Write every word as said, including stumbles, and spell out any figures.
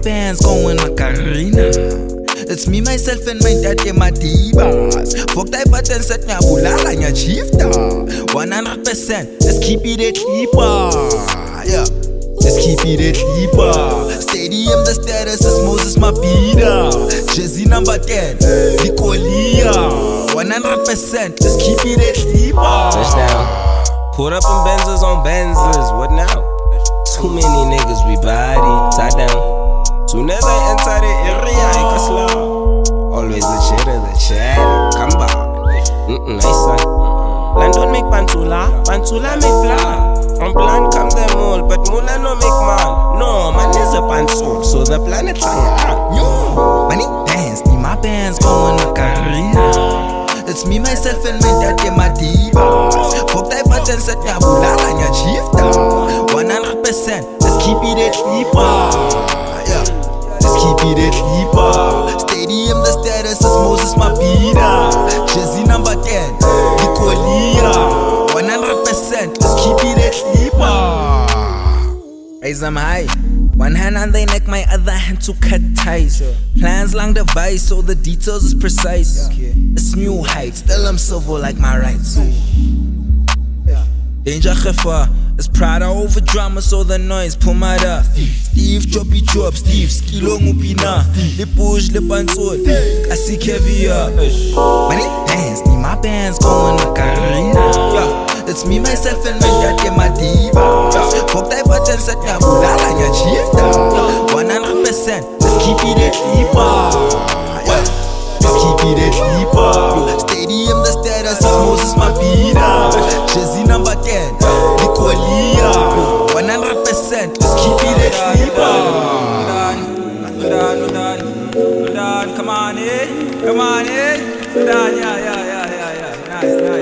bands going Macarena. It's me, myself, and my dad, my divas. Fuck that button, set nyabulala, nya chifta. one hundred percent, let's keep it a keeper. Yeah, let's keep it a keeper. Stadium, the status is Moses Mabida. Jersey number ten, Nicolia. one hundred percent, let's keep it a keeper. Touchdown. Put up in Benzes on Benzes, what now? Too many niggas, we body, side down. Soon as I enter the area, I can slow. Always the cheddar, the cheddar, come back. Mm-mm, nice son. Land don't make pantula, pantula make plan. On plan come the mole, but mula no make man. No, man is a pantsul, so the planet fire. Yo, money bands, need my bands going Macarena. It's me, myself, and my dad, my divas. Fuck that button, set nyabulala, nya chifta. one hundred percent, let's keep it a keeper. Yeah, let's keep it a keeper. Stadium, the status is Moses Mabida. Jersey number ten, Nicolia. one hundred percent, let's keep it a keeper. Raise them high. One hand on their neck, my other hand to cut ties. Plans long device, so the details is precise. It's new heights, still I'm civil like my rights. Danger gevaar, is Prada over drama, so the noise pull my da. Steve choppy chop, Steve skilo ngupina. Le push, le pansol, kasi caviar. Money bands, need my bands going Macarena. It's me, myself, and my dad, my diva. Fuck that button, set nyabulala, nya chifta. one hundred percent, let's keep it a keeper. Let's keep it a keeper. Stadium, the status is Moses Mabida. Jersey number ten, Nicolia. one hundred percent, let's keep it a keeper. Good on, good on, good on, come on in, come on in. Good on, yeah, yeah, yeah, yeah, yeah. Nice, nice.